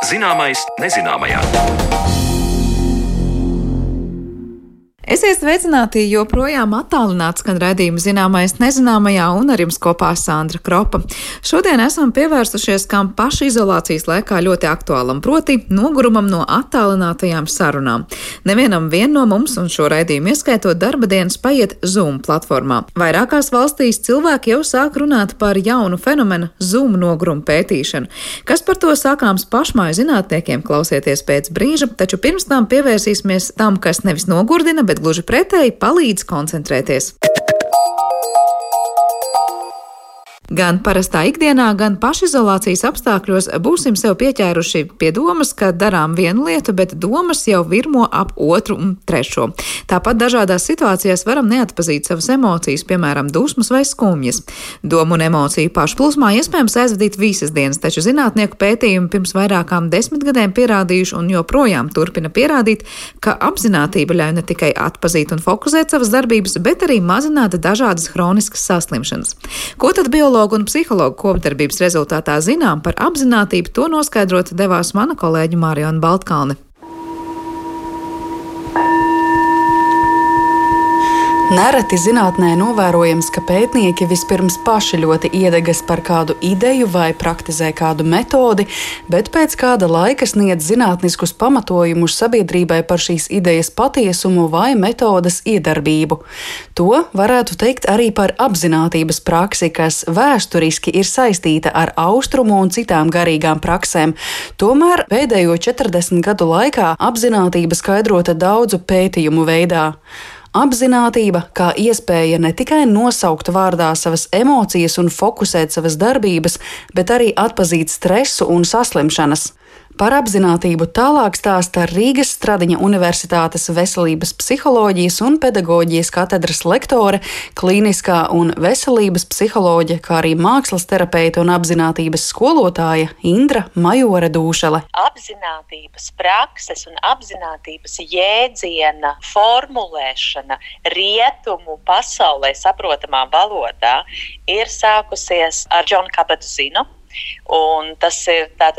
Zināmais nezināmajā. Esiet sveicināti, joprojām attālināts skan raidījuma Zināmais nezināmajā, un ar jums kopā Sandra Kropa. Šodien esam pievērsušies kam pašizolācijas laikā ļoti aktuālam, proti nogurumam no attālinātajām sarunām. Nevienam no mums, un šo raidījumu ieskaitot darba dienas, paiet Zoom platformā. Vairākās valstīs cilvēki jau sāk runāt par jaunu fenomenu Zoom nogurumu pētīšanu. Kas par to sākāms pašmāju zinātniekiem, klausieties pēc brīža, taču pirms tam pievērsīsimies tam, kas nevis nogurdina, bet gluži pretēji palīdz koncentrēties. Gan parastā ikdienā, gan pašizolācijas apstākļos būsim sev pieķēruši pie domas, ka darām vienu lietu, bet domas jau virmo ap otru un trešo. Tāpat dažādās situācijās varam neatpazīt savas emocijas, piemēram, dusmas vai skumjas. Domu un emociju pašplūsmā iespējams aizvadīt visas dienas, taču zinātnieku pētījumi pirms vairākām 10 gadiem pierādījuši un joprojām turpina pierādīt, ka apzinātība ļauj ne tikai atpazīt un fokusēt savas darbības, bet arī mazināt dažādas hroniskas saslimšanas. Ko tad biologi un psihologu kopdarbības rezultātā zinām par apzinātību, to noskaidrot devās mana kolēģe Mārijona Baltkalne. Nereti zinātnē novērojams, ka pētnieki vispirms paši ļoti iedegas par kādu ideju vai praktizē kādu metodi, bet pēc kāda laika sniedz zinātniskus pamatojumus sabiedrībai par šīs idejas patiesumu vai metodas iedarbību. To varētu teikt arī par apzinātības praksi, kas vēsturiski ir saistīta ar austrumu un citām garīgām praksēm. Tomēr pēdējo 40 gadu laikā apzinātība skaidrota daudzu pētījumu veidā. Apzinātība kā iespēja ne tikai nosaukt vārdā savas emocijas un fokusēt savas darbības, bet arī atpazīt stresu un saslimšanas. Par apzinātību tālāk stāsta Rīgas Stradiņa Universitātes veselības psiholoģijas un pedagoģijas katedras lektore, klīniskā un veselības psiholoģe, kā arī mākslas terapeita un apzinātības skolotāja Indra Majore Dūšele. Apzinātības prakses un apzinātības jēdziena formulēšana rietumu pasaulē saprotamā valodā ir sākusies ar Džonu Kabat-Zinu. Un tas ir tātad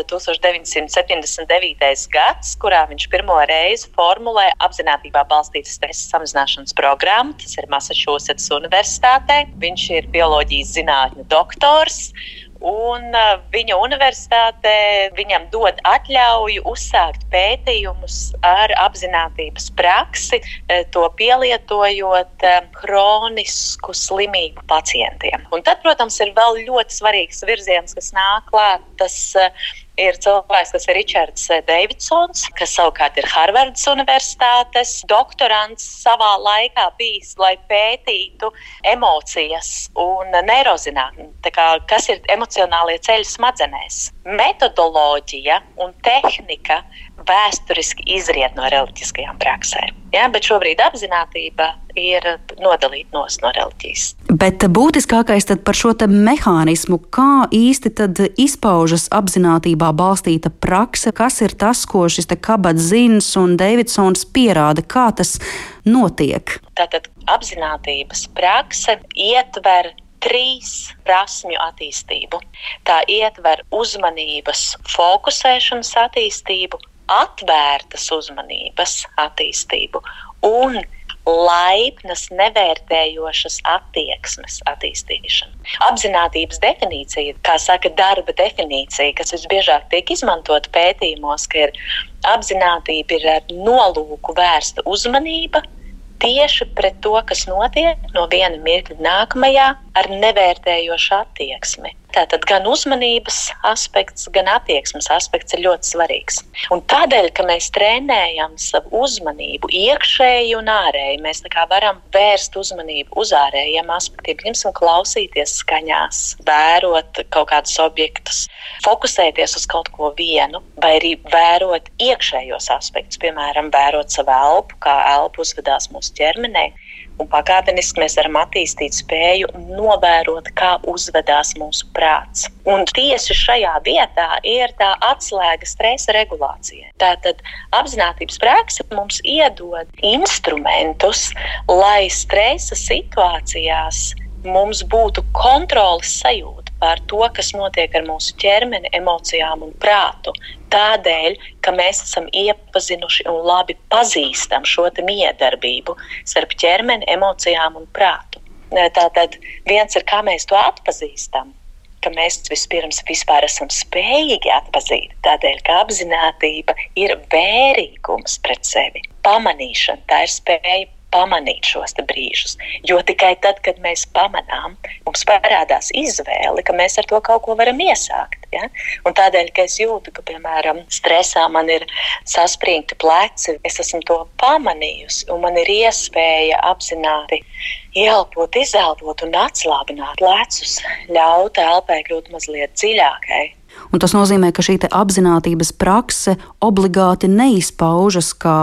1979. gads, kurā viņš pirmo reizi formulē apzinātībā balstītas stresa samazināšanas programmu. Tas ir Massachusetts Universitātē. Viņš ir bioloģijas zinātņu doktors. Un viņa universitāte viņam dod atļauju uzsākt pētījumus ar apzinātības praksi, to pielietojot hronisku slimību pacientiem. Un tad, protams, ir vēl ļoti svarīgs virziens, kas nāk klāt. Tas ir cilvēks, kas ir Ričards Deividsons, kas savukārt ir Harvardas Universitātes doktorants savā laikā bijis, lai pētītu emocijas un neirozinātni, kas ir emocionālie ceļi smadzenēs. Metodoloģija un tehnika vēsturiski izriet no reliģiskajām praksēm. Ja, bet šobrīd apzinātība ir nodalīta no reliģijas. Bet būtiskākais tad par šo te mehānismu, kā īsti tad izpaužas apzinātībā balstīta prakse, kas ir tas, ko šis te Kabat-Zins un Deividsons pierāda, kā tas notiek? Tātad apzinātības prakse ietver 3 prasmju attīstību. Tā ietver uzmanības fokusēšanas attīstību, atvērtas uzmanības attīstību un laipnas, nevērtējošas attieksmes attīstīšanu. Apzinātības definīcija, kā saka darba definīcija, kas visbiežāk tiek izmantota pētījumos, ka ir apzinātība ir ar nolūku vērsta uzmanība tieši pret to, kas notiek no viena mirkļa nākamajā ar nevērtējošu attieksmi. Tātad gan uzmanības aspekts, gan attieksmes aspekts ir ļoti svarīgs. Un tādēļ, ka mēs trenējam savu uzmanību iekšēji un ārēji, mēs varam vērst uzmanību uz ārējiem aspektiem, piemēram, klausīties skaņās, vērot kaut kādus objektus, fokusēties uz kaut ko vienu, vai arī vērot iekšējos aspektus, piemēram, vērot savu elpu, kā elpa uzvedās mūsu ķermenī. Un pakāpeniski mēs varam attīstīt spēju novērot, kā uzvedās mūsu prāts. Un tieši šajā vietā ir tā atslēga stresa regulācijai. Tātad apzinātības prakse mums iedod instrumentus, lai stresa situācijās mums būtu kontroles sajūta par to, kas notiek ar mūsu ķermeni, emocijām un prātu. Tādēļ, ka mēs esam iepazinuši un labi pazīstam šo miedarbību starp ķermeni, emocijām un prātu. Tātad viens ir, kā mēs to atpazīstam, ka mēs vispirms vispār esam spējīgi atpazīt, tādēļ, ka apzinātība ir vērīgums pret sevi. Pamanīšana, tā ir spēja pamanīt šos brīžus, jo tikai tad, kad mēs pamanām, mums parādās izvēle, ka mēs ar to kaut ko varam iesākt. Ja? Un tādēļ, ka es jūtu, ka, piemēram, stresā man ir saspringti pleci, es esmu to pamanījusi, un man ir iespēja apzināti ieelpot, izelpot un atslābināt plecus, ļaut elpai kļūt mazliet dziļākai. Un tas nozīmē, ka šī apzinātības prakse obligāti neizpaužas kā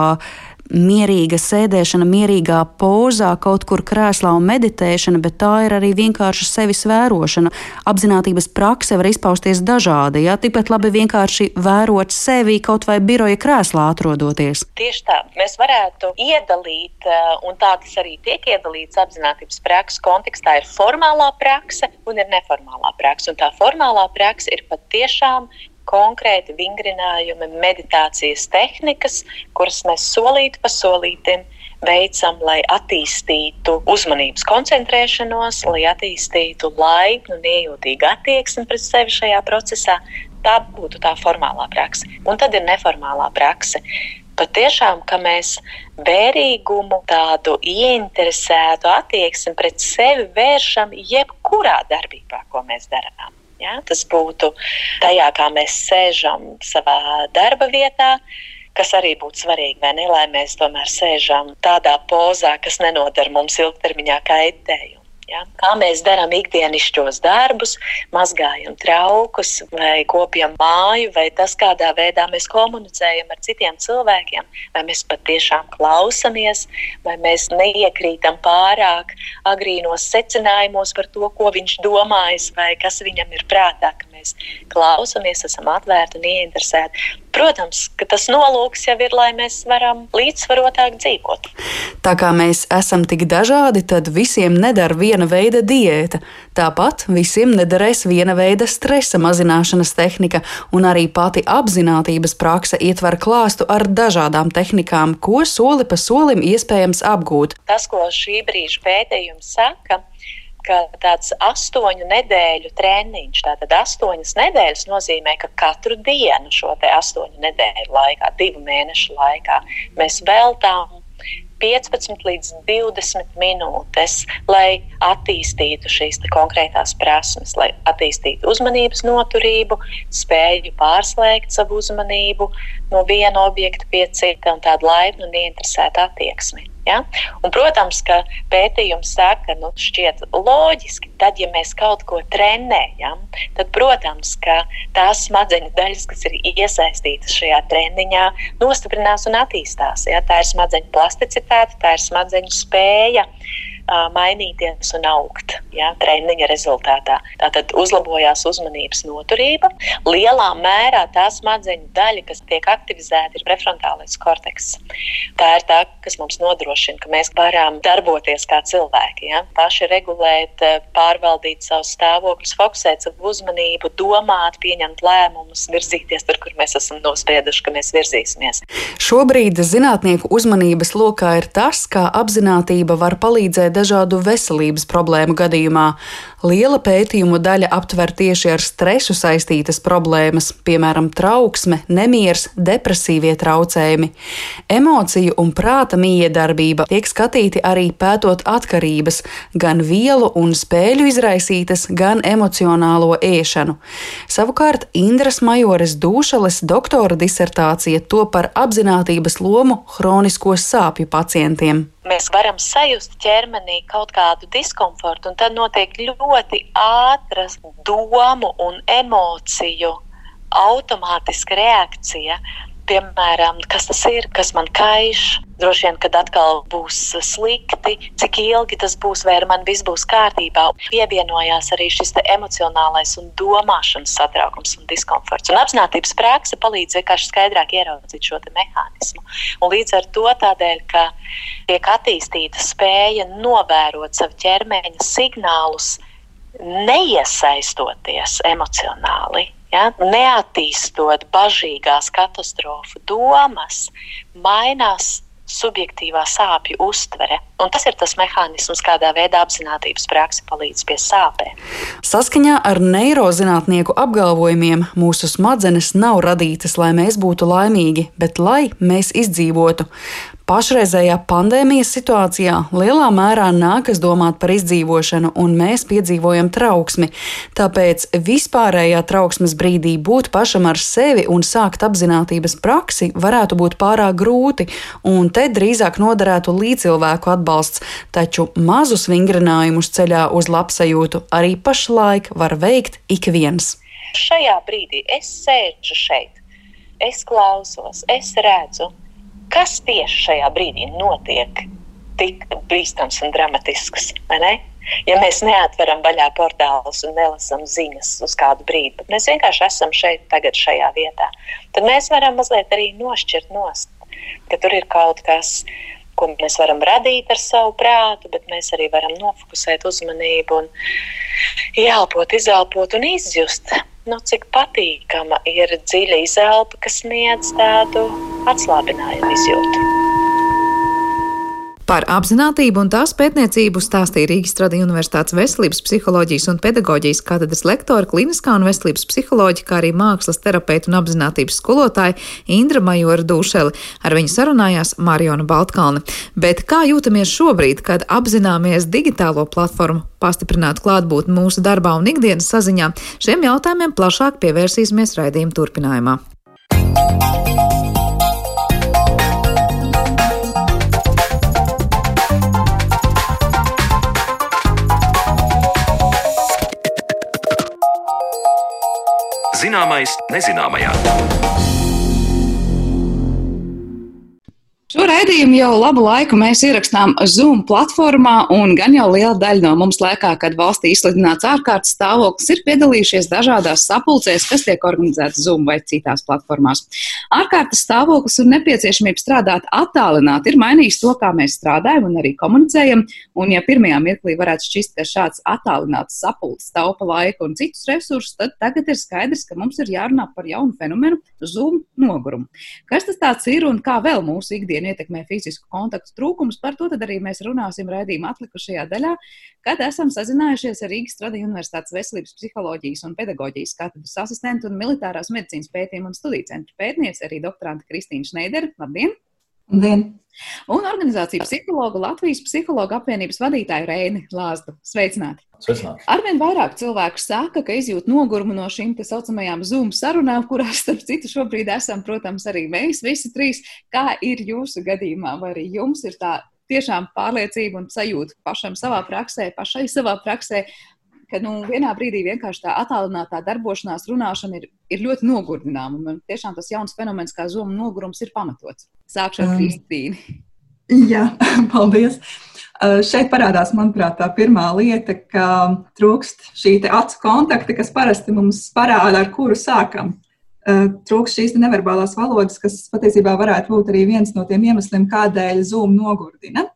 mierīga sēdēšana, mierīgā pozā, kaut kur krēslā un meditēšana, bet tā ir arī vienkārši sevis vērošana. Apzinātības prakse var izpausties dažādi, ja? Tikpat labi vienkārši vērot sevi kaut vai biroja krēslā atrodoties. Tieši tā. Mēs varētu iedalīt, un tā tas arī tiek iedalīts apzinātības prakses kontekstā, ir formālā prakse un ir neformālā prakse. Un tā formālā prakse ir patiešām konkrēti vingrinājumi, meditācijas tehnikas, kuras mēs solīti pa solītim veicam, lai attīstītu uzmanības koncentrēšanos, lai attīstītu laipnu un iejūtīgu attieksmi pret sevi šajā procesā. Tā būtu tā formālā prakse. Un tad ir neformālā prakse. Patiešām, ka mēs vērīgumu, tādu ieinteresētu attieksmi pret sevi vēršam jebkurā darbībā, ko mēs darām. Ja, tas būtu tajā, kā mēs sēžam savā darba vietā, kas arī būtu svarīgi, vai ne, lai mēs tomēr sēžam tādā pozā, kas nenodara mums ilgtermiņā kaitējumu. Ja? Kā mēs darām ikdienišķos darbus, mazgājam traukus vai kopjam māju, vai tas, kādā veidā mēs komunicējam ar citiem cilvēkiem, vai mēs patiešām klausamies, vai mēs neiekrītam pārāk agrīnos secinājumos par to, ko viņš domājas, vai kas viņam ir prātā, ka mēs klausamies, esam atvērti un ieinteresēti. Protams, ka tas nolūks jau ir, lai mēs varam līdzsvarotāk dzīvot. Tā kā mēs esam tik dažādi, tad visiem nedara viena veida diēta. Tāpat visiem nederēs viena veida stresa mazināšanas tehnika, un arī pati apzinātības prakse ietver klāstu ar dažādām tehnikām, ko soli pa solim iespējams apgūt. Tas, ko šī brīža pētījums saka, ka tāds 8 nedēļu treniņš, tātad 8 nedēļas nozīmē, ka katru dienu šo 8 nedēļu laikā, 2 mēnešu laikā, mēs veltām 15 līdz 20 minūtes, lai attīstītu šīs konkrētās prasmes, lai attīstītu uzmanības noturību, spēju pārslēgt savu uzmanību no viena objekta pie cita un tādu laipnu un ieinteresētu attieksmi. Ja? Un, protams, ka pētījums saka, šķiet loģiski, tad, ja mēs kaut ko trenējam, tad, protams, ka tās smadzeņu daļas, kas ir iesaistītas šajā treniņā, nostiprinās un attīstās. Ja? Tā ir smadzeņu plasticitāte, tā ir smadzeņu spēja mainīties un augt, ja, treniņa rezultātā. Tātad uzlabojās uzmanības noturība. Lielā mērā tā smadzeņu daļa, kas tiek aktivizēta, ir prefrontālais korteks. Tā ir tā, kas mums nodrošina, ka mēs varam darboties kā cilvēki, ja, paši regulēt, pārvaldīt savus stāvokļus, fokusēt savu uzmanību, domāt, pieņemt lēmumus, virzīties tur, kur mēs esam nosprieduši, ka mēs virzīsimies. Šobrīd zinātnieku uzmanības lokā ir tas, kā apzinātība var palīdzēt dažādu veselības problēmu gadījumā. Liela pētījumu daļa aptver tieši ar stresu saistītas problēmas, piemēram, trauksme, nemiers, depresīvie traucējumi. Emociju un prāta miedarbība tiek skatīti arī pētot atkarības, gan vielu un spēļu izraisītas, gan emocionālo ēšanu. Savukārt Indras Majores Dūšales doktora disertācija top par apzinātības lomu hronisko sāpju pacientiem. Mēs varam sajust ķermenī kaut kādu diskomfortu, un tad notiek ļoti ātra domu un emociju automātiska reakcija. Piemēram, kas tas ir, kas man kaiš, droši vien, kad atkal būs slikti, cik ilgi tas būs, vai ar mani viss būs kārtībā. Pievienojās arī šis emocionālais un domāšanas satraukums un diskomforts. Un apzinātības prakse palīdz vienkārši skaidrāk ieraudzīt šo mehānismu. Un līdz ar to tādēļ, ka tiek attīstīta spēja novērot savu ķermeņa signālus neiesaistoties emocionāli, ja, neattīstot bažīgās katastrofu domas, mainās subjektīvā sāpju uztvere. Un tas ir tas mehānisms, kādā veidā apzinātības prakse palīdz pie sāpēm. Saskaņā ar neirozinātnieku apgalvojumiem mūsu smadzenes nav radītas, lai mēs būtu laimīgi, bet lai mēs izdzīvotu. Pašreizējā pandēmijas situācijā lielā mērā nākas domāt par izdzīvošanu, un mēs piedzīvojam trauksmi. Tāpēc vispārējā trauksmes brīdī būt pašam ar sevi un sākt apzinātības praksi varētu būt pārāk grūti, un te drīzāk noderētu līdzcilvēku atbalsts, taču mazus vingrinājumus ceļā uz labsajūtu arī pašlaik var veikt ik viens. Šajā brīdī es sēžu šeit, es klausos, es redzu, kas tieši šajā brīdī notiek tik bīstams un dramatisks, vai ne? Ja mēs neatveram vaļā portālus un nelasam ziņas uz kādu brīdi, bet mēs vienkārši esam šeit tagad šajā vietā, tad mēs varam mazliet arī nošķirt nost, ka tur ir kaut kas, ko mēs varam radīt ar savu prātu, bet mēs arī varam nofokusēt uzmanību un ieelpot, izelpot un izjust. Cik patīkama ir dziļa izelpa, kas sniedz tādu atslābinājumu izjūtu. Par apzinātību un tās pētniecību stāstīja Rīgas Tradiņu Universitātes veselības psiholoģijas un pedagoģijas katedras lektora, kliniskā un veselības psiholoģija, kā arī mākslas terapeita un apzinātības skolotāja Indra Majora Dūšeli. Ar viņu sarunājās Mariona Baltkalne. Bet kā jūtamies šobrīd, kad apzināmies digitālo platformu pastiprinātu klātbūtni mūsu darbā un ikdienas saziņā? Šiem jautājumiem plašāk pievērsīsimies raidījuma turpinājumā. Zināmais nezināmajā. Šo raidījumu jau labu laiku mēs ierakstām Zoom platformā, un gan jau liela daļa no mums laikā, kad valstī izsludināts ārkārtas stāvoklis, ir piedalījušies dažādās sapulcēs, kas tiek organizētas Zoom vai citās platformās. Ārkārtas stāvoklis un nepieciešamība strādāt attālināti ir mainījis to, kā mēs strādājam un arī komunicējam, un ja pirmajā mirklī varētu šķist, ka šāds attālināts sapulcis taupa laiku un citus resursus, tad tagad ir skaidrs, ka mums ir jārunā par jaunu fenomenu Zoom nogurumu. Kas tas tāds ir un kā vēl mūsu ikdienu ietekmē fizisku kontaktu trūkums, par to tad arī mēs runāsim raidījuma atlikušajā daļā, kad esam sazinājušies ar Rīgas Tradiņu Universitātes veselības psiholoģijas un pedagoģijas katedras asistentu un militārās medicīnas pētījumu un studiju centra pētnieci, arī doktorante Kristīna Šneidere. Labdien! Labdien! Un organizāciju psihologu Latvijas psihologu apvienības vadītāju Reini Lāzdu. Sveicināti! Sveicināti! Arvien vairāk cilvēku saka, ka izjūt nogurumu no šīm te saucamajām Zoom sarunām, kurās, starp citu, šobrīd esam, protams, arī mēs visi trīs. Kā ir jūsu gadījumā? Vai arī jums ir tā tiešām pārliecība un sajūta pašai savā praksē, ka vienā brīdī vienkārši tā attālinātā darbošanās runāšana ir ļoti nogurdināma, un tiešām tas jauns fenomens kā Zoom nogurums ir pamatots. Sākšu ar Kristīnu. Jā, paldies. Šeit parādās, manuprāt, tā pirmā lieta, ka trūkst šī te acu kontakta, kas parasti mums parāda, ar kuru sākam. Trūkst šīs neverbālās valodas, kas patiesībā varētu būt arī viens no tiem iemesliem, kādēļ Zoom nogurdina.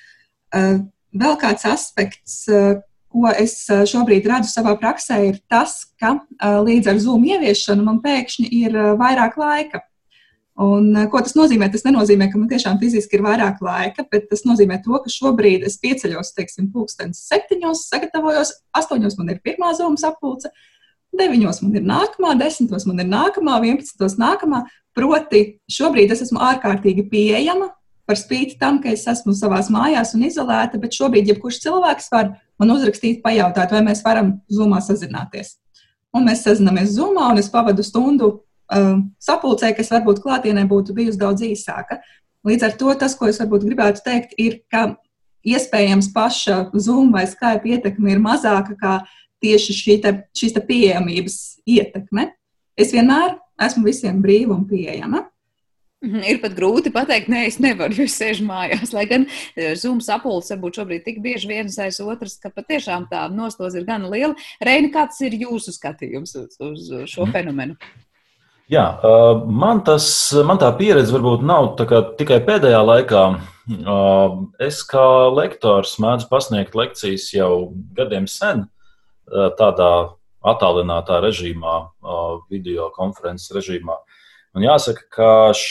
Vēl kāds aspekts, ko es šobrīd redzu savā praksē, ir tas, ka līdz ar Zoom ieviešanu man pēkšņi ir vairāk laika. Un, ko tas nozīmē? Tas nenozīmē, ka man tiešām fiziski ir vairāk laika, bet tas nozīmē to, ka šobrīd es pieceļos, pulkstenis 7, sagatavojos, 8 man ir pirmā Zoom sapulce, 9 man ir nākamā, 10 man ir nākamā, 11 nākamā. Proti, šobrīd es esmu ārkārtīgi pieejama par spīti tam, ka es esmu savās mājās un izolēta, bet šobrīd jebkurš cilvēks var man uzrakstīt, pajautāt, vai mēs varam Zoomā sazināties. Un mēs sazināmies Zoomā, un es pavadu stundu sapulcē, kas varbūt klātienē būtu bijusi daudz īsāka. Līdz ar to tas, ko es varbūt gribētu teikt, ir, ka iespējams paša Zoom vai Skype ietekme ir mazāka kā tieši šīs pieejamības ietekme. Es vienmēr esmu visiem brīva un pieejama. Ir pat grūti pateikt, nē, es nevaru, jo es sēžu mājās. Lai gan Zoom sapulces varbūt šobrīd tik bieži vienas aiz otras, ka patiešām tā nostos ir gana liela. Reini, kāds ir jūsu skatījums uz šo fenomenu? Jā, man tā pieredze varbūt nav tikai pēdējā laikā. Es kā lektors mēdzu pasniegt lekcijas jau gadiem sen, tādā attālinātā režīmā, video konferences režīmā. Un jāsaka, ka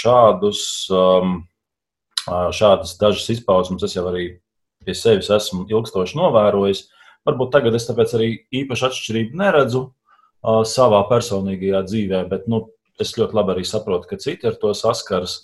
šādas dažas izpausmes es jau arī pie sevis esmu ilgstoši novērojis. Varbūt tagad es tāpēc arī īpaši atšķirību neredzu savā personīgajā dzīvē, bet es ļoti labi arī saprotu, ka citi ar to saskaras.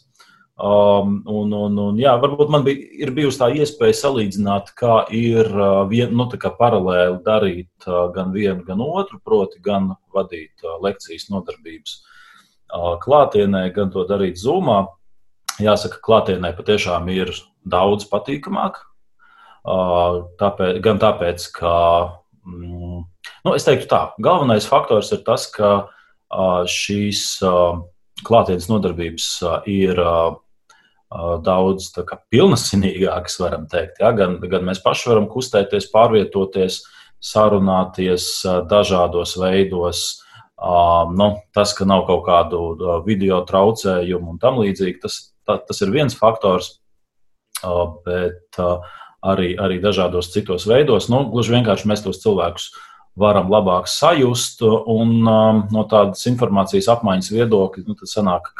Jā, varbūt man ir bijusi tā iespēja salīdzināt, kā ir tā kā paralēli darīt gan vienu, gan otru, proti gan vadīt lekcijas nodarbības klātienē, gan to darīt Zoomā. Jāsaka, klātienē patiešām ir daudz patīkamāk, gan tāpēc, ka, es teiktu tā, galvenais faktors ir tas, ka šīs klātienes nodarbības ir daudz pilnasinīgākas, varam teikt. Ja? Gan mēs paši varam kustēties, pārvietoties, sarunāties dažādos veidos. Tas, ka nav kaut kādu video traucējumu un tam līdzīgi, tas ir viens faktors, bet arī dažādos citos veidos. Gluži vienkārši mēs tos cilvēkus varam labāk sajust, un no tādas informācijas apmaiņas viedokļa tad sanāk,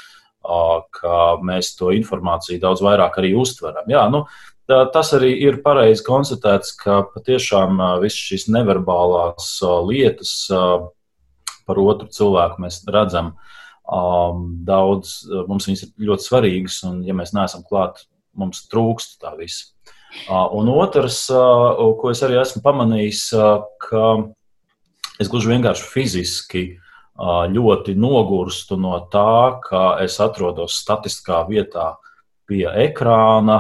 ka mēs to informāciju daudz vairāk arī uztveram. Jā, tas arī ir pareizi konstatēts, ka patiešām visas šīs neverbālās lietas par otru cilvēku mēs redzam daudz, mums viņas ir ļoti svarīgas, un ja mēs neesam klāt, mums trūkst tā visa. Un otrs, ko es arī esmu pamanījis, ka es gluži vienkārši fiziski ļoti nogurstu no tā, ka es atrodos statiskā vietā pie ekrāna,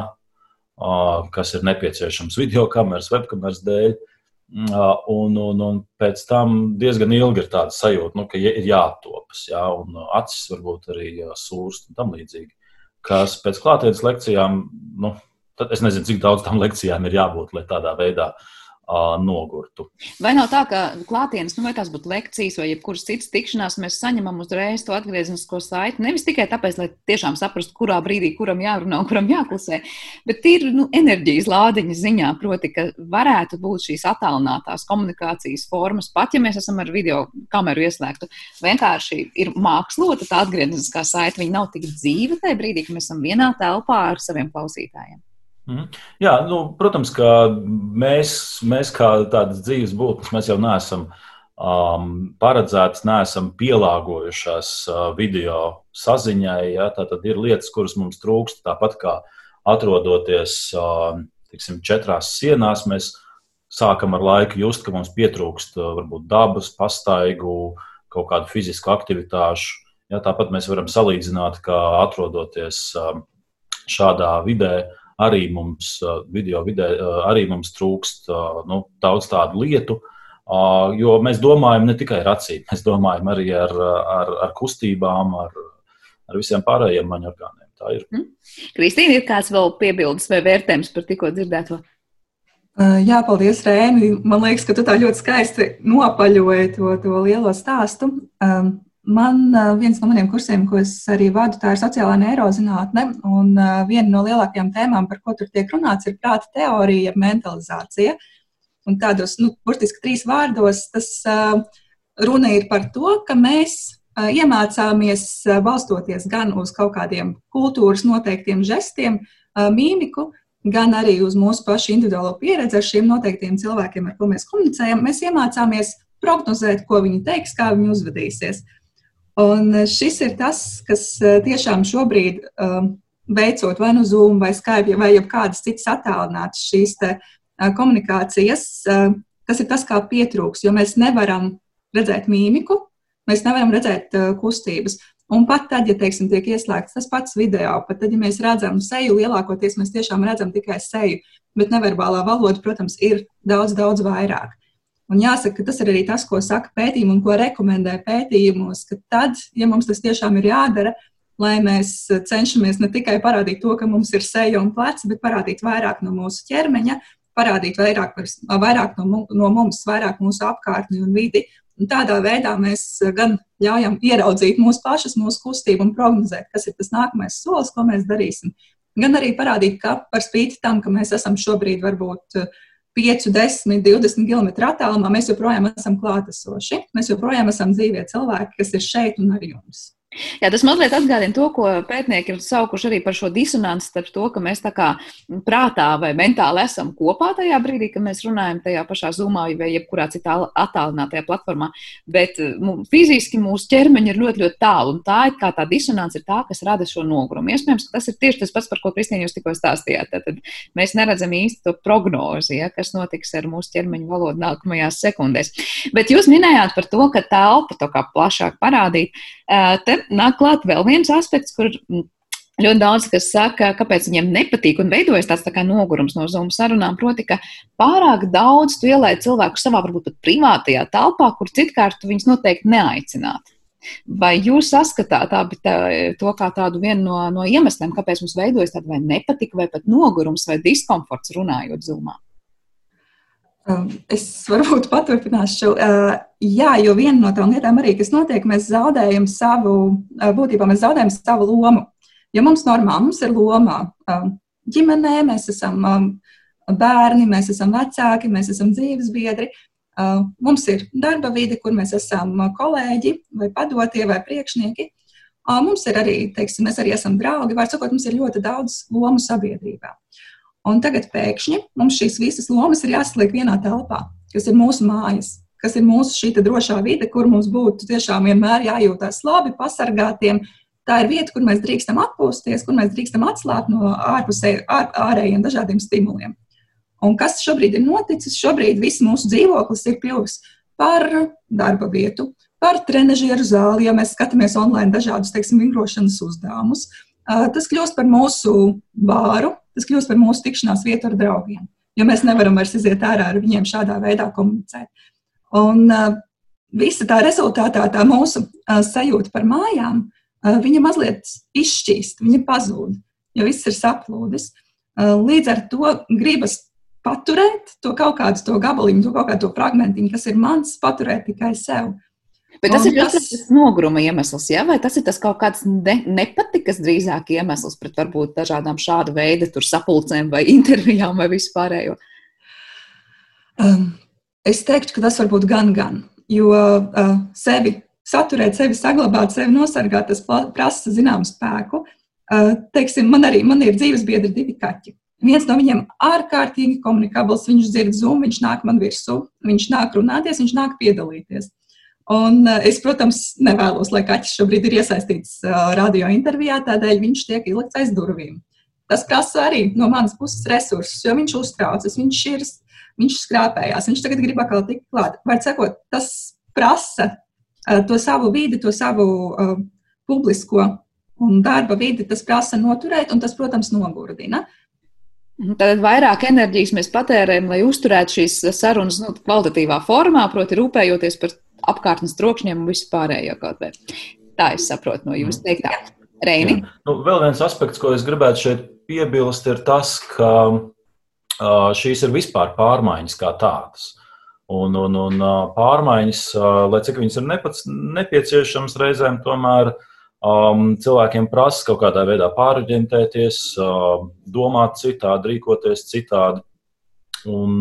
kas ir nepieciešams videokameras, webkameras dēļ, un pēc tam diezgan ilgi ir tāda sajūta, ka ir jātopas, un acis varbūt arī sūrst un tam līdzīgi, kas pēc klātienes lekcijām, tad es nezinu, cik daudz tam lekcijām ir jābūt, lai tādā veidā nogurtu. Vai nav tā, ka klātienes, vai tās būtu lekcijas vai jebkuras citas tikšanās, mēs saņemam uzreiz to atgriezenisko saiti, nevis tikai tāpēc, lai tiešām saprastu, kurā brīdī kuram jārunā un kuram jāklusē, bet ir enerģijas lādiņa ziņā, proti, ka varētu būt šīs attālinātās komunikācijas formas, pat ja mēs esam ar video kameru ieslēgtu. Vienkārši ir mākslota tā atgriezeniskā saite, viņa nav tik dzīva tajā brīdī, ka mēs esam vienā telpā ar saviem klausītājiem. Jā, protams, ka mēs kā tādas dzīves būtnes, mēs jau neesam paredzētas, neesam pielāgojušās video saziņai. Ja? Tātad ir lietas, kuras mums trūkst, tāpat kā atrodoties, četrās sienās, mēs sākam ar laiku just, ka mums pietrūkst varbūt dabas, pastaigu, kaut kādu fizisku aktivitāšu. Ja? Tāpat mēs varam salīdzināt, ka atrodoties šādā vidē, arī mums, video vidē, arī mums trūkst daudz tādu lietu, jo mēs domājam ne tikai ar acīm, mēs domājam arī ar kustībām, ar visiem pārējiem maņu orgāniem. Tā ir. Kristīna, ir kāds vēl piebildes vai vērtējums par tikko dzirdēto? Jā, paldies, Rēni. Man liekas, ka tu tā ļoti skaisti nopaļoji to lielo stāstu. Man viens no maniem kursiem, ko es arī vadu, tā ir sociālā neirozinātne, un viena no lielākajām tēmām, par ko tur tiek runāts, ir prāta teorija, mentalizācija. Un tādos, burtiski 3 vārdos, tas runa ir par to, ka mēs iemācāmies balstoties gan uz kaut kādiem kultūras noteiktiem žestiem, mīmiku, gan arī uz mūsu pašu individuālo pieredzi ar šiem noteiktiem cilvēkiem, ar ko mēs komunicējam. Mēs iemācāmies prognozēt, ko viņi teiks, kā viņi uzvedīsies. Un šis ir tas, kas tiešām šobrīd, veicot vai Zoom, vai Skype, vai kādas citas attālinātas šīs komunikācijas, tas ir tas, kā pietrūks, jo mēs nevaram redzēt mīmiku, mēs nevaram redzēt kustības. Un pat tad, ja, tiek ieslēgts tas pats video, pat tad, ja mēs redzam seju, lielākoties mēs tiešām redzam tikai seju, bet neverbālā valoda, protams, ir daudz, daudz vairāk. Un jāsaka, ka tas ir arī tas, ko saka pētījumi un ko rekomendē pētījumos, ka tad, ja mums tas tiešām ir jādara, lai mēs cenšamies ne tikai parādīt to, ka mums ir seja un pleci, bet parādīt vairāk no mūsu ķermeņa, parādīt vairāk no mums, vairāk mūsu apkārtni un vidi. Un tādā veidā mēs gan ļaujam ieraudzīt mūsu pašas, mūsu kustību un prognozēt, kas ir tas nākamais solis, ko mēs darīsim. Gan arī parādīt, ka par spīti tam, ka mēs esam šobrīd varbūt 5, 10, 20 km attālumā, mēs joprojām esam klātesoši. Mēs joprojām esam dzīvie cilvēki, kas ir šeit un ar jums. Jā, tas mazliet atgādina to, ko pētnieki ir saukuši arī par šo disonanci starp to, ka mēs tā kā prātā vai mentāli esam kopā tajā brīdī, kad mēs runājam tajā pašā Zoomā vai jebkurā citā attālinātajā platformā, bet fiziski mūsu ķermeņi ir ļoti, ļoti tālu, un tā ir kā tā disonance ir tā, kas rada šo nogurumu. Iespējams, ka tas ir tieši tas pats, par ko Kristīna jūs tikko stāstījāt. Tad mēs neredzam īsti to prognozi, ja, kas notiks ar mūsu ķermeņu valodu nākamajās sekundēs. Bet jūs minējāt par to, ka telpa to kā plašāk parādīt. Te nāk klāt vēl viens aspekts, kur ļoti daudz, kas saka, kāpēc viņiem nepatīk un veidojas tāds tā kā nogurums no Zoom sarunām, proti, ka pārāk daudz tu ielaid cilvēku savā varbūt pat privātajā telpā, kur citkārt tu viņus noteikti neaicinātu. Vai jūs saskatāt to kā tādu vienu no iemesliem, kāpēc mums veidojas tāda vai nepatika, vai pat nogurums vai diskomforts runājot Zoomā? Es varbūt paturpināšu. Jā, jo viena no tām lietām arī, kas notiek, mēs zaudējam savu lomu. Jo mums normāli, mums ir loma ģimenē, mēs esam bērni, mēs esam vecāki, mēs esam dzīvesbiedri. Mums ir darba vide, kur mēs esam kolēģi vai padotie vai priekšnieki. Mums ir arī, teiksim, mēs arī esam draugi, var sakot, mums ir ļoti daudz lomu sabiedrībā. Un tagad pēkšņi mums šīs visas lomas ir jāsaliek vienā telpā, kas ir mūsu mājas, kas ir mūsu šī drošā vide, kur mums būtu tiešām vienmēr jājūtās labi, pasargātiem. Tā ir vieta, kur mēs drīkstam atpūsties, kur mēs drīkstam atslābt no ārējiem dažādiem stimuliem. Un kas šobrīd ir noticis? Šobrīd viss mūsu dzīvoklis ir kļuvis par darba vietu, par trenažieru zāli, ja mēs skatāmies online dažādus, teiksim, vingrošanas uzdevumus. Tas kļūst par mūsu bāru, tas kļūst par mūsu tikšanās vietu ar draugiem, jo mēs nevaram vairs iziet ārā ar viņiem šādā veidā komunicēt. Un visa tā rezultātā tā mūsu sajūta par mājām, viņa mazliet izšķīst, viņa pazūd, jo viss ir saplūdis. Līdz ar to gribas paturēt to kaut kādu to gabaliņu, to kaut kādu to fragmentiņu, kas ir mans, paturēt tikai sev. Bet tas ir tas noguruma iemesls, ja? Vai tas ir tas kaut kāds nepatikas drīzāk iemesls pret varbūt dažādām šāda veida tur sapulcēm vai intervijām vai vispārējo? Es teiktu, ka tas var būt gan, jo sevi saturēt, sevi saglabāt, sevi nosargāt, tas prasa zināmu spēku. Teiksim, man ir dzīvesbiedri 2 kaķi. Viens no viņiem ārkārtīgi komunikabls, viņš dzird Zoom, viņš nāk man virsū, viņš nāk runāties, viņš nāk piedalīties. Un es, protams, nevēlos, lai kaķis šobrīd ir iesaistīts radio intervijā, tādēļ viņš tiek ielikts aiz durvīm. Tas prasa arī no manas puses resursus, jo viņš uztraucas, viņš skrāpējās, viņš tagad grib atkal tikt klāt. Var sakot, tas prasa to savu vidi, to savu publisko un darba vidi, tas prasa noturēt, un tas, protams, nogurdina. Tad vairāk enerģijas mēs patērējam, lai uzturētu šīs sarunas kvalitatīvā formā, proti rūpējoties par apkārtnes trokšņiem un visu pārējo kaut vai. Tā es saprotu no jūsu teiktā. Reini? Vēl viens aspekts, ko es gribētu šeit piebilst, ir tas, ka šīs ir vispār pārmaiņas kā tādas. Un pārmaiņas, lai cik viņas ir nepieciešams reizēm, tomēr cilvēkiem prasa kaut kādā veidā pārorientēties, domāt citādi, rīkoties citādi. Un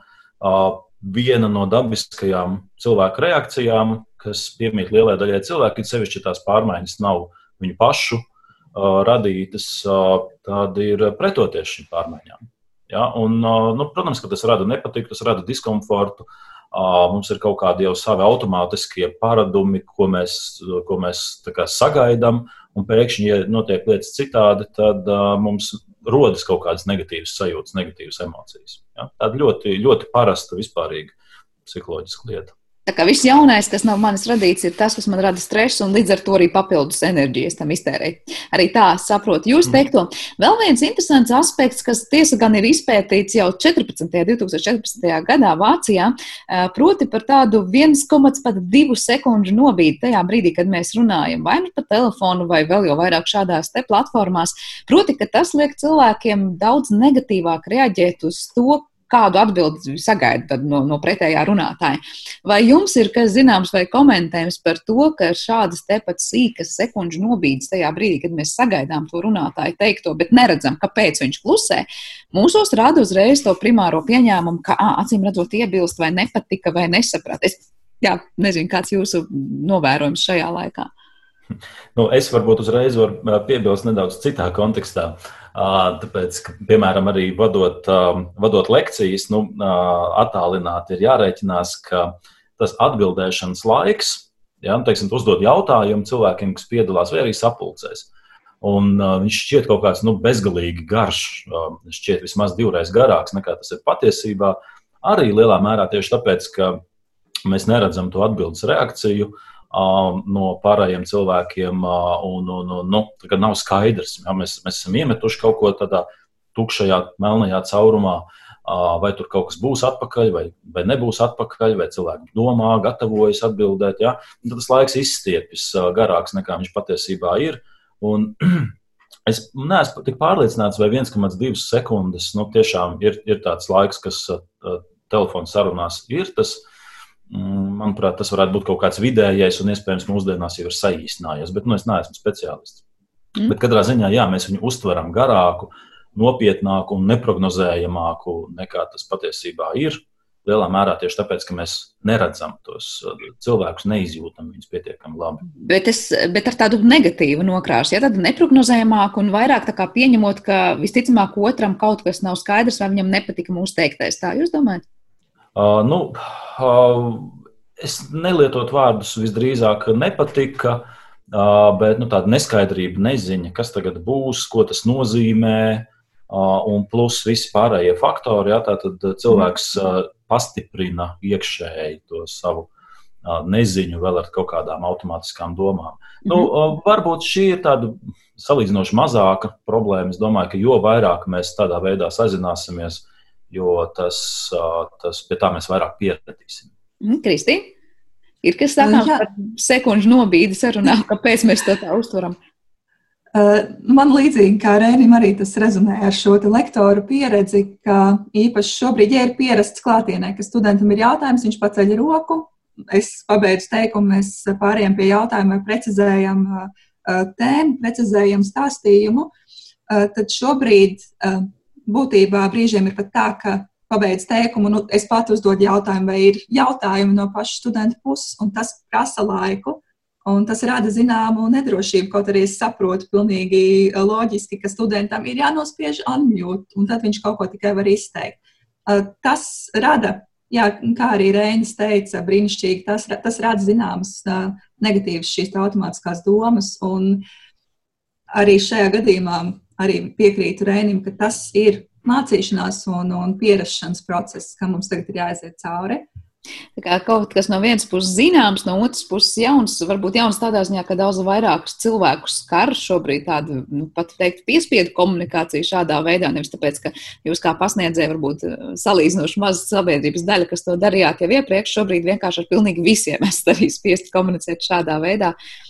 viena no dabiskajām cilvēku reakcijām, kas piemīt lielai daļai cilvēku, ir sevišķi tās pārmaiņas nav viņu pašu radītas, tad ir pretoties šīm pārmaiņām. Ja? Un, protams, ka tas rada nepatiku, tas rada diskomfortu. Mums ir kaut kādi jau savi automātiskie paradumi, ko mēs tā kā sagaidām, un pēkšņi, ja notiek lietas citādi, tad mums rodas kaut kādas negatīvas sajūtas, negatīvas emocijas. Ja? Tāda ļoti, ļoti parasta vispārīga psiholoģiska lieta. Tā kā viss jaunais, kas nav manis radīts, ir tas, kas man rada stresu un līdz ar to arī papildus enerģijas tam iztērēt. Arī tā saprotu jūs teikto. Vēl viens interesants aspekts, kas tiesa gan ir izpētīts jau 2014. gadā Vācijā, proti par tādu 1,2 sekundžu nobīdi tajā brīdī, kad mēs runājam vai nu pa telefonu vai vēl jau vairāk šādās te platformās. Proti, ka tas liek cilvēkiem daudz negatīvāk reaģēt uz to, kādu atbildi sagaida no pretējā runātāja. Vai jums ir kas zināms vai komentējums par to, ka šādas tepat sīkas sekundžu nobīdes tajā brīdī, kad mēs sagaidām to runātāju teikto, bet neredzam, kāpēc viņš klusē, mūsos rada uzreiz to primāro pieņēmumu, ka acīm redzot iebilst vai nepatika vai nesaprat. Es nezinu, kāds jūsu novērojums šajā laikā. Es varbūt uzreiz varu piebilst nedaudz citā kontekstā. Tāpēc, ka, piemēram, arī vadot lekcijas, attālināti ir jārēķinās, ka tas atbildēšanas laiks, teiksim, uzdod jautājumu cilvēkiem, kas piedalās vai arī sapulcēs. Un viņš šķiet kaut kāds bezgalīgi garš, šķiet vismaz 2 reizes garāks nekā tas ir patiesībā. Arī lielā mērā tieši tāpēc, ka mēs neredzam to atbildes reakciju no pārējiem cilvēkiem, tā kā nav skaidrs. Mēs esam iemetuši kaut ko tādā tukšajā, melnajā caurumā, vai tur kaut kas būs atpakaļ, vai nebūs atpakaļ, vai cilvēki domā, gatavojas atbildēt. Ja? Tad tas laiks izstiepjas garāks, nekā viņš patiesībā ir. Un es neesmu tik pārliecināts, vai 1,2 sekundes tiešām ir tāds laiks, kas telefona sarunās ir tas. Manuprāt, tas varētu būt kaut kāds vidējais un iespējams mūsdienās jau ir saīsinājies, bet es neesmu speciālists. Bet katrā ziņā, mēs viņu uztveram garāku, nopietnāku un neprognozējamāku nekā tas patiesībā ir. Lielā mērā tieši tāpēc, ka mēs neredzam tos cilvēkus, neizjūtam viņus pietiekami labi. Bet ar tādu negatīvu nokrāsu, tādu neprognozējamāku un vairāk tā kā pieņemot, ka visticamāk otram kaut kas nav skaidrs vai viņam nepatika mūsu teiktais. Tā jūs domājat? Es nelietotu vārdus visdrīzāk nepatika, bet tāda neskaidrība, neziņa, kas tagad būs, ko tas nozīmē, un plus visi pārējie faktori, tātad cilvēks pastiprina iekšēji to savu neziņu vēl ar kaut kādām automātiskām domām. Varbūt šī ir tāda salīdzinoši mazāka problēma. Es domāju, ka jo vairāk mēs tādā veidā sazināsimies, jo pie tā mēs vairāk pieredzīsim. Kristī, ir kas sakāms par sekundžu nobīdi sarunā, kāpēc mēs to tā uztveram? Man līdzīgi kā Rēnim arī tas rezonē ar šo lektoru pieredzi, ka īpaši šobrīd, ja ir pierasts klātienē, ka studentam ir jautājums, viņš paceļ roku, es pabeidzu teikumu, mēs pārējām pie jautājuma, precizējam tēmu, precizējam stāstījumu, tad šobrīd būtībā brīžiem ir pat tā, ka pabeidz teikumu, es pat uzdodu jautājumu, vai ir jautājumi no paša studenta puses, un tas prasa laiku, un tas rada zināmu nedrošību, kaut arī es saprotu pilnīgi loģiski, ka studentam ir jānospiež unmute, un tad viņš kaut ko tikai var izteikt. Tas rada, kā arī Reinis teica, brīnišķīgi, tas rada zināmas negatīvas šīs automātiskās domas, un arī šajā gadījumā arī piekrītu Reinim, ka tas ir mācīšanās un pierašanas process, kam mums tagad ir jāaiziet cauri. Tā kā kaut kas no vienas puses zināms, no otras puses jauns, varbūt jauns tādā ziņā, ka daudz vairākus cilvēkus skar šobrīd tādu, pat teikt, piespiedu komunikāciju šādā veidā, nevis tāpēc, ka jūs kā pasniedzēji varbūt salīdzinoši maza sabiedrības daļa, kas to darījāt jau iepriekš, šobrīd vienkārši ar pilnīgi visiem esat arī spiesti komunicēt šādā veidā.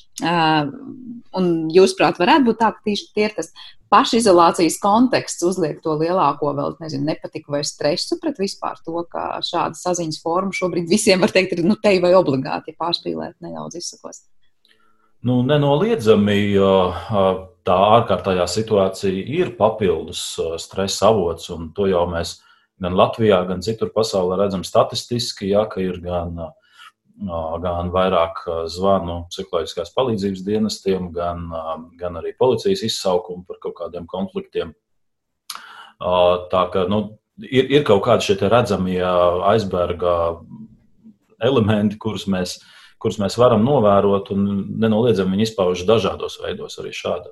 Un jūsuprāt, varētu būt tā, ka tieši ir tas pašizolācijas konteksts uzliek to lielāko vēl, nepatiku vai stresu pret vispār to, ka šāda saziņas forma šobrīd visiem, var teikt, ir tei vai obligāti, ja pārspīlēt nedaudz izsakos. Nenoliedzami tā ārkārtējā situācija ir papildus stresa avots, un to jau mēs gan Latvijā, gan citur pasaulē redzam statistiski, ka ir gan vairāk zvanu psiholoģiskās palīdzības dienestiem, gan arī policijas izsaukumu par kaut kādiem konfliktiem. Tā ka ir kaut kādi šie redzamie aizberga elementi, kurus mēs varam novērot, un nenoliedzami viņi izpaužas dažādos veidos arī šādā.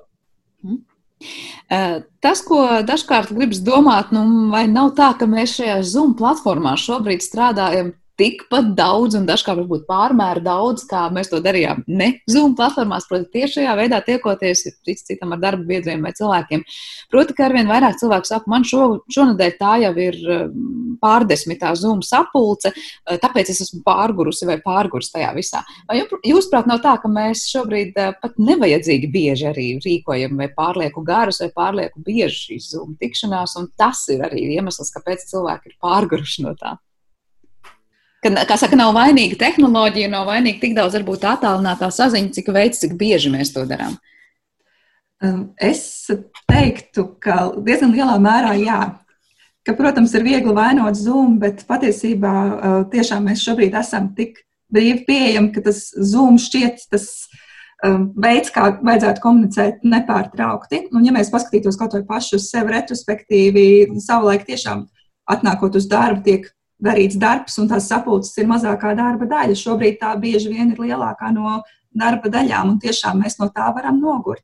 Tas, ko dažkārt gribas domāt, vai nav tā, ka mēs šajā Zoom platformā šobrīd strādājam tikpat daudz un dažkārt varbūt pārmēra daudz, kā mēs to darījām ne Zoom platformās, proti tieši šajā veidā tiekoties citam ar darba biedriem vai cilvēkiem. Proti, ka arvien vairāk cilvēku saka, man šonadēļ tā jau ir pārdesmitā Zoom sapulce, tāpēc es esmu pārgurusi vai pārgurus tajā visā. Vai jūsuprāt nav tā, ka mēs šobrīd pat nevajadzīgi bieži arī rīkojam vai pārlieku garas vai pārlieku bieži šīs Zoom tikšanās, un tas ir arī iemesls, kāpēc cilvēki ir pārguruši no tā? Kā saka, nav vainīga tehnoloģija, nav vainīga tik daudz varbūt attālinātā saziņa, cik bieži mēs to darām. Es teiktu, ka diezgan lielā mērā jā. Ka, protams, ir viegli vainot Zoom, bet patiesībā tiešām mēs šobrīd esam tik brīvi pieejami, ka tas Zoom šķiet tas veids, kā vajadzētu komunicēt nepārtraukti. Un ja mēs paskatītos kaut vai paši uz sevi retrospektīvi, savulaik tiešām atnākot uz darbu tiek darīts darbs, un tās sapulces ir mazākā darba daļa. Šobrīd tā bieži vien ir lielākā no darba daļām, un tiešām mēs no tā varam nogurt.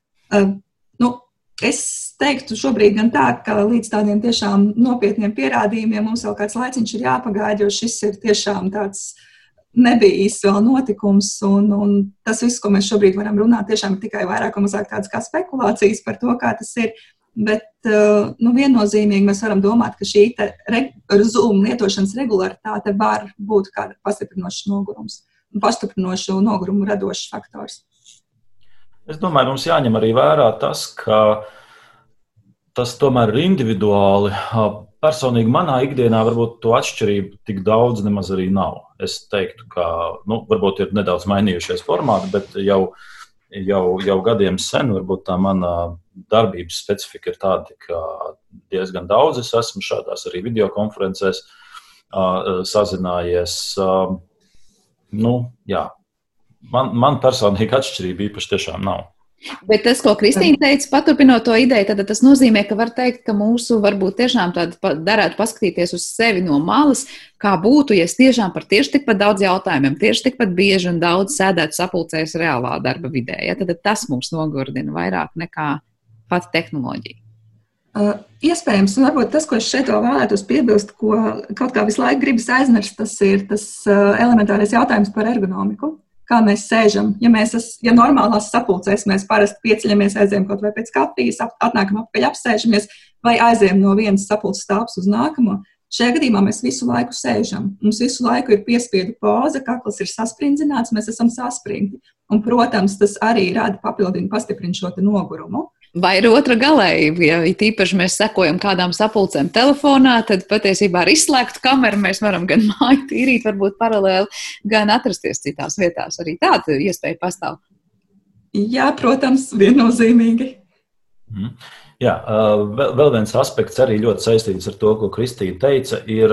Es teiktu šobrīd gan tā, ka līdz tādiem tiešām nopietniem pierādījumiem mums vēl kāds laiciņš ir jāpagaida, jo šis ir tiešām tāds nebijis vēl notikums, un tas viss, ko mēs šobrīd varam runāt, tiešām ir tikai vairāk un mazāk tādas kā spekulācijas par to, kā tas ir. Bet viennozīmīgi mēs varam domāt, ka šī Zoom lietošanas regularitāte var būt kāda pastiprinošu nogurumu radošs faktors. Es domāju, mums jāņem arī vērā tas, ka tas tomēr ir individuāli. Personīgi manā ikdienā varbūt to atšķirību tik daudz nemaz arī nav. Es teiktu, ka varbūt ir nedaudz mainījušies formāti, bet jau gadiem sen varbūt tā mana darbības specifika ir tāda, ka diezgan daudz es esmu šādās arī videokonferencēs sazinājies. Man personīgi atšķirība īpaši tiešām nav. Bet tas, ko Kristīna teica, paturpinot to ideju, tad tas nozīmē, ka var teikt, ka mūsu varbūt tiešām darētu paskatīties uz sevi no malas, kā būtu, ja es tiešām par tieši tikpat daudz jautājumiem, tieši tikpat bieži un daudz sēdētu sapulcēs reālā darba vidē. Ja? Tad tas mums nogurdina vairāk nekā pati tehnoloģija. Iespējams, un varbūt tas, ko es šeit vēl vēlētos piebilst, ko kaut kā visu laiku gribas aizmirst, tas ir tas elementārais jautājums par ergonomiku. Kā mēs sēžam. Ja normālās sapulcēs mēs parasti pieceļamies, aizējam kaut vai pēc kafijas, atnākam apakaļ, apsēžamies vai aizējam no vienas sapulces telpas uz nākamo, šajā gadījumā mēs visu laiku sēžam. Mums visu laiku ir piespiedu poza, kakls ir sasprindzināts, mēs esam saspringti. Un, protams, tas arī rada pastiprina šo te nogurumu. Vai ir otra galējība, ja tīpaši mēs sekojam kādām sapulcēm telefonā, tad patiesībā ar izslēgtu kameru mēs varam gan māju tīrīt, varbūt paralēli, gan atrasties citās vietās. Arī tāda iespēja pastāv. Jā, protams, viennozīmīgi. Jā, vēl viens aspekts arī ļoti saistīts ar to, ko Kristīna teica, ir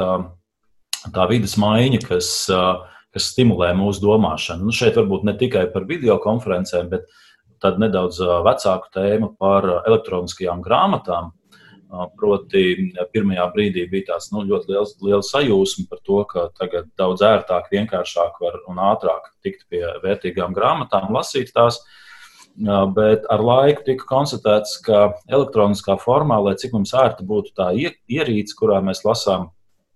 tā vides maiņa, kas stimulē mūsu domāšanu. Šeit varbūt ne tikai par videokonferencēm, bet tad nedaudz vecāku tēmu par elektroniskajām grāmatām. Proti, pirmajā brīdī bija tāds ļoti liela sajūsma par to, ka tagad daudz ērtāk, vienkāršāk un ātrāk tikt pie vērtīgām grāmatām, lasīt tās. Bet ar laiku tika konstatēts, ka elektroniskā formā, lai cik mums ērti būtu tā ierīce, kurā mēs lasām,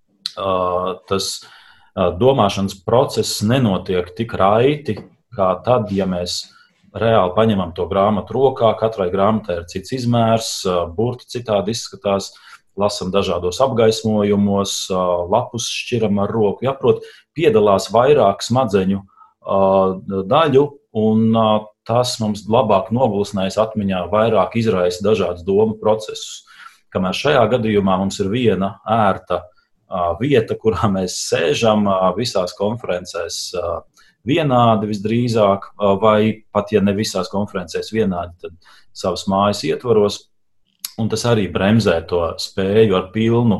tas domāšanas process nenotiek tik raiti, kā tad, ja mēs reāli paņemam to grāmatu rokā, katrai grāmatai ir cits izmērs, burti citādi izskatās, lasam dažādos apgaismojumos, lapus šķiram ar roku. Jāprot, piedalās vairāk smadzeņu daļu, un tas mums labāk nogulsnējas atmiņā, vairāk izraisa dažādus domu procesus. Kamēr šajā gadījumā mums ir viena ērta vieta, kurā mēs sēžam visās konferencēs vienādi visdrīzāk, vai pat, ja ne visās konferencēs vienādi, tad savas mājas ietvaros, un tas arī bremzē to spēju ar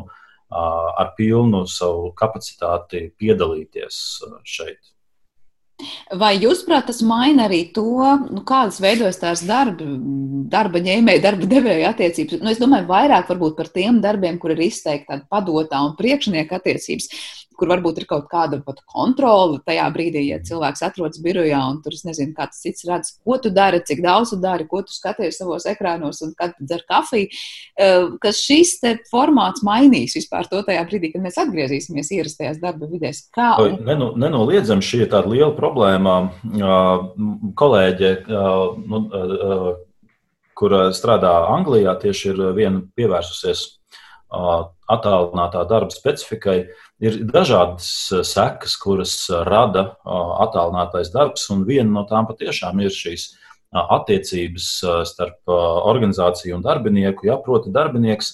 pilnu savu kapacitāti piedalīties šeit. Vai jūsuprāt, tas maina arī to, kādas veidojas tās darba ņēmēji, darba devēja attiecības? Es domāju, vairāk varbūt par tiem darbiem, kur ir izteikti tāda padotā un priekšnieka attiecības. kur varbūt ir kaut kāda pat kontrole tajā brīdī, ja cilvēks atrodas birojā un tur, es nezinu, kāds cits redz, ko tu dari, cik daudz tu dari, ko tu skaties savos ekrānos un kad tu dzer kafiju, ka šis te formāts mainīs vispār to tajā brīdī, kad mēs atgriezīsimies ierastajās darba vidēs. Nenoliedzam, šī ir tāda liela problēma. Kolēģe, kur strādā Anglijā, tieši ir viena pievērsusies attālinātā darba specifikai. Ir dažādas sekas, kuras rada attālinātais darbs, un viena no tām patiešām ir šīs attiecības starp organizāciju un darbinieku. Ja, proti, darbinieks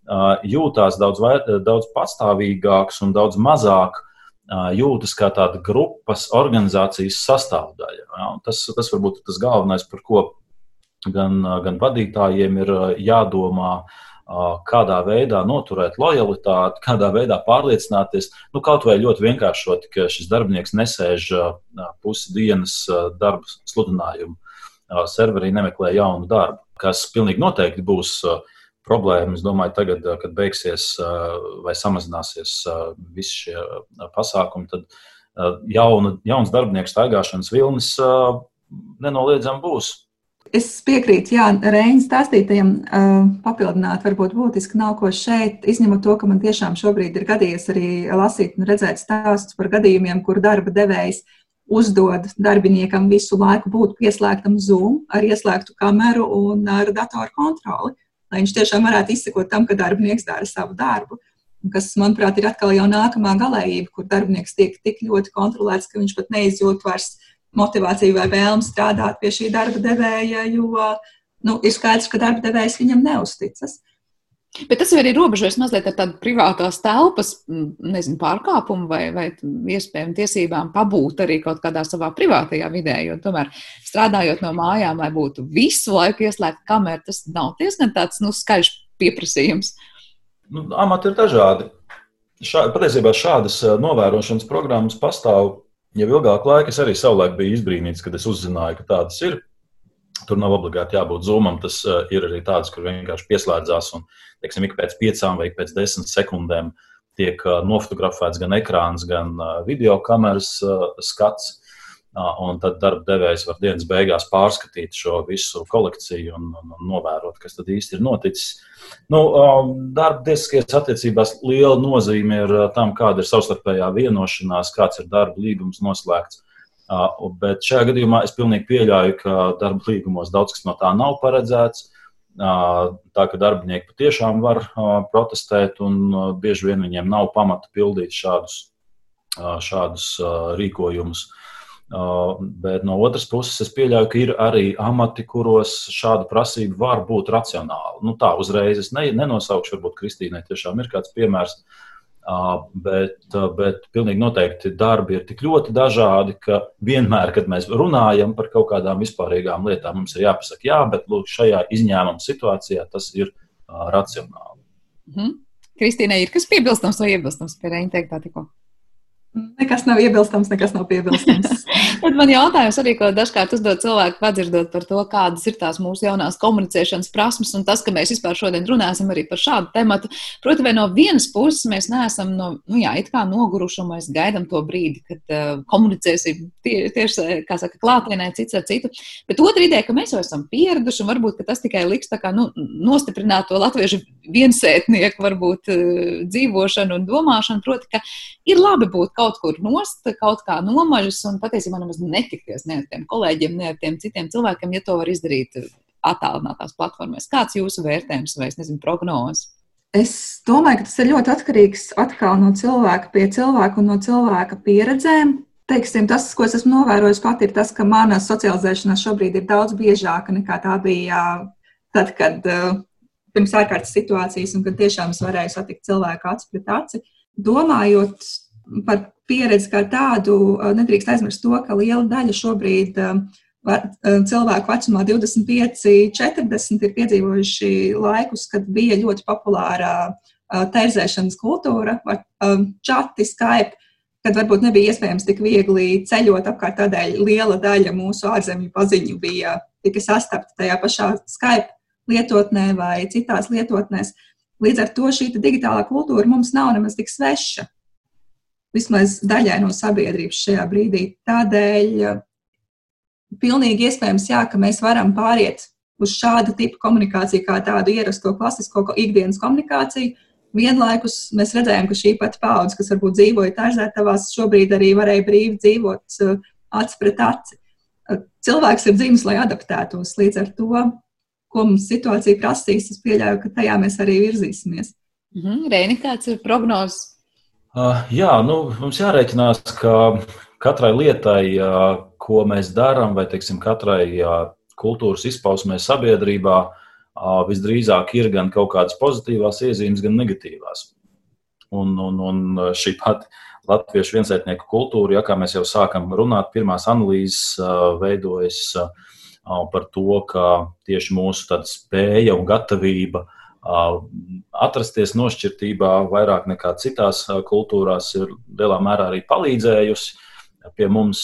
jūtās daudz pastāvīgāks un daudz mazāk jūtas kā tāda grupas organizācijas sastāvdaļa. Ja, tas varbūt ir tas galvenais, par ko gan vadītājiem ir jādomā, kādā veidā noturēt lojalitāti, kādā veidā pārliecināties, kaut vai ļoti vienkāršot, ka šis darbinieks nesēž pusi dienas darba sludinājumu, serverī nemeklē jaunu darbu, kas pilnīgi noteikti būs problēma. Es domāju, tagad, kad beigsies vai samazināsies visi šie pasākumi, tad jauns darbinieku staigāšanas vilnis nenoliedzami būs. Es piekrītu, Reiņa stāstītajam papildināt, varbūt būtiski nav ko šeit, izņemot to, ka man tiešām šobrīd ir gadījies arī lasīt un redzēt stāstus par gadījumiem, kur darba devējs uzdod darbiniekam visu laiku būt pieslēgtam Zoom ar ieslēgtu kameru un ar datoru kontroli, lai viņš tiešām varētu izsekot tam, ka darbinieks dara savu darbu. Kas, manuprāt, ir atkal jau nākamā galējība, kur darbinieks tiek tik ļoti kontrolēts, ka viņš pat neizjūt vairs motivāciju vai vēlmi strādāt pie šī darba devēja, jo ir skaidrs, ka darba devējs viņam neuzticas. Bet tas arī robežojas mazliet ar tādu privātās telpas, pārkāpumu vai iespējām tiesībām pabūt arī kaut kādā savā privātajā vidē, jo tomēr strādājot no mājām, lai būtu visu laiku ieslēgta kamera, tas nav diezgan tāds skaļš pieprasījums. Amati ir dažādi. Patiesībā šādas novērošanas programmas pastāv jau ilgāku laiku. Es arī savulaik biju izbrīnīts, kad es uzzināju, ka tādas ir. Tur nav obligāti jābūt Zoomam, tas ir arī tādas, kur vienkārši pieslēdzās un, ik pēc 5 vai pēc 10 sekundēm tiek nofotografēts gan ekrāns, gan video kameras skats. Un tad darba devējs var dienas beigās pārskatīt šo visu kolekciju un novērot, kas tad īsti ir noticis. Darba tiesiskajās attiecībās liela nozīme ir tam, kāda ir savstarpējā vienošanās, kāds ir darba līgums noslēgts. Bet šajā gadījumā es pilnīgi pieļauju, ka darba līgumos daudz kas no tā nav paredzēts. Tā, ka darbinieki patiešām var protestēt un bieži vien viņiem nav pamata pildīt šādus rīkojumus. Bet no otras puses es pieļauju, ka ir arī amati, kuros šāda prasība var būt racionāla. Tā uzreiz es nenosaukšu, varbūt Kristīnai tiešām ir kāds piemērs, bet pilnīgi noteikti darbi ir tik ļoti dažādi, ka vienmēr, kad mēs runājam par kaut kādām vispārīgām lietām, mums ir jāpasaka jā, bet lūk, šajā izņēmuma situācijā tas ir racionāli. Kristīnai ir kas piebilstams vai iebilstams pie Reiņa teiktā tikko? Nekas nav iebilstams, nekas nav piebilstams. Tad man jautājums arī, ko dažkārt uzdod cilvēki padzirdot par to, kādas ir tās mūsu jaunās komunicēšanas prasmes un tas, ka mēs vispār šodien runāsim arī par šādu tematu. Proti, vai no vienas puses mēs neesam it kā noguruši un mēs gaidam to brīdi, kad komunicēsim tieši, kā saka, klātienē cits ar citu. Bet otra ideja, ka mēs jau esam pieraduši un varbūt, ka tas tikai liks tā kā nostiprināt to latviešu viensētnieku varbūt dzīvošanu un domāšanu. Proti, ka ir labi būt kaut kur nost, kaut kā nomaļus un patiesībā nemaz netikties ne ar tiem kolēģiem, ne ar tiem citiem cilvēkiem, ja to var izdarīt attālinātās platformās. Kāds jūsu vērtējums vai, prognozes? Es domāju, ka tas ir ļoti atkarīgs atkal no cilvēka pie cilvēka un no cilvēka pieredzēm. Teiksim, tas, ko es esmu novērojis pat, ir tas, ka mana socializēšanās šobrīd ir daudz biežāka nekā tā bija tad, kad pirms ārkārtas situācijas un kad tiešām es varēju satikt cilvēku aci pret aci. Domājot par pieredzi kā tādu, nedrīkst aizmirst to, ka liela daļa šobrīd cilvēku vecumā 25, 40 ir piedzīvojuši laikus, kad bija ļoti populāra terzēšanas kultūra, čati, Skype, kad varbūt nebija iespējams tik viegli ceļot apkārt, tādēļ liela daļa mūsu ārzemju paziņu bija tika sastapta tajā pašā Skype lietotnē vai citās lietotnēs. Līdz ar to šī digitālā kultūra mums nav nemaz tik sveša. vismaz daļai no sabiedrības šajā brīdī. Tādēļ pilnīgi iespējams, jā, ka mēs varam pāriet uz šādu tipu komunikāciju, kā tādu ierasto klasisko ikdienas komunikāciju. Vienlaikus mēs redzējām, ka šī pati paudze, kas varbūt dzīvoja tārzētavās, šobrīd arī varēja brīvi dzīvot aci pret aci. Cilvēks ir dzimis, lai adaptētos, līdz ar to, ko mums situācija prasīs, es pieļauju, ka tajā mēs arī virzīsimies. Reini, kāds ir prognozes? Jā, mums jārēķinās, ka katrai lietai, ko mēs darām, vai, teiksim, katrai kultūras izpausmē sabiedrībā, visdrīzāk ir gan kaut kādas pozitīvās iezīmes, gan negatīvās. Un šī pati latviešu viensētnieku kultūra, kā mēs jau sākam runāt, pirmās analīzes veidojas par to, ka tieši mūsu tāda spēja un gatavība atrasties nošķirtībā vairāk nekā citās kultūrās ir lielā mērā arī palīdzējusi pie mums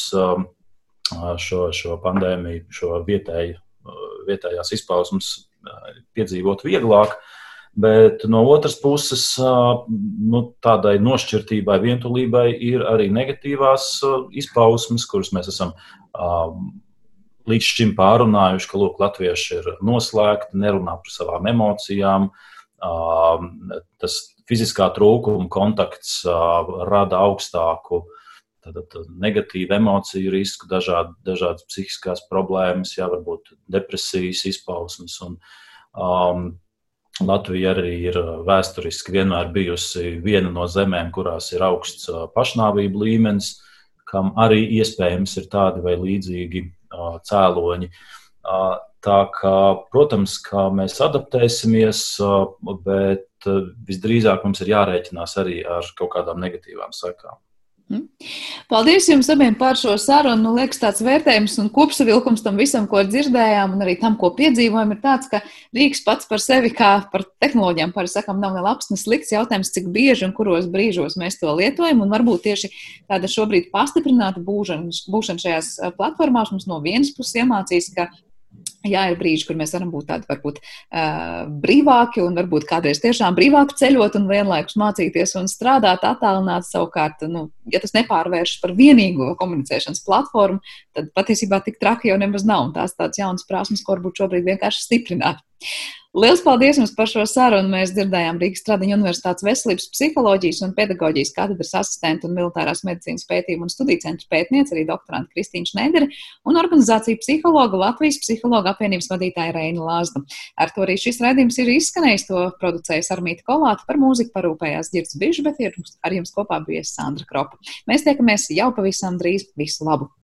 šo pandēmiju, šo vietējās izpausmes piedzīvot vieglāk. Bet no otras puses, tādai nošķirtībai, vientulībai ir arī negatīvās izpausmes, kuras mēs esam līdz šim pārunājuši, ka latvieši ir noslēgti, nerunā par savām emocijām. Tas fiziskā trūkuma kontakts rada augstāku negatīvu emociju risku, dažādas psihiskās problēmas, varbūt depresijas izpausmes. Latvija arī ir vēsturiski vienmēr bijusi viena no zemēm, kurās ir augsts pašnāvību līmenis, kam arī iespējams ir tādi vai līdzīgi cēloņi. Tā kā, protams, kā mēs adaptēsimies, bet visdrīzāk mums ir jārēķinās arī ar kaut kādām negatīvām sekām. Paldies jums abiem par šo sarunu. Liekas, tāds vērtējums un kopsavilkums tam visam, ko dzirdējām, un arī tam, ko piedzīvojam, ir tāds, ka Rīgas pats par sevi, kā par tehnoloģijām, sakām, nav ne labs, ne slikts jautājums, cik bieži un kuros brīžos mēs to lietojam, un varbūt tieši tāda šobrīd pastiprināta būšana šajās platformās mums no vienas puses iemācīs, ka jā, ir brīži, kur mēs varam būt tādi varbūt brīvāki un varbūt kādreiz tiešām brīvāk ceļot un vienlaikus mācīties un strādāt attālināt savukārt, ja tas nepārvēršas par vienīgo komunicēšanas platformu, tad patiesībā tik traki jau nemaz nav un tās tādas jaunas prasmes, ko varbūt šobrīd vienkārši stiprināt. Liels paldies jums par šo sarunu. Mēs dzirdējām Rīgas Stradiņa Universitātes veselības psiholoģijas un pedagoģijas katedras asistentu un militārās medicīnas pētījumu un studiju centra pētniece, arī doktorantu Kristīnu Šneideri un organizāciju psihologa Latvijas psihologa apvienības vadītāja Reina Lāzda. Ar to arī šis raidījums ir izskanējis, to producēja Sarmīta Kolāte, par mūziku parūpējās Girts Bižs, bet ar jums kopā bija Sandra Kropa. Mēs tiekamies jau pavisam drīz. Visu labu!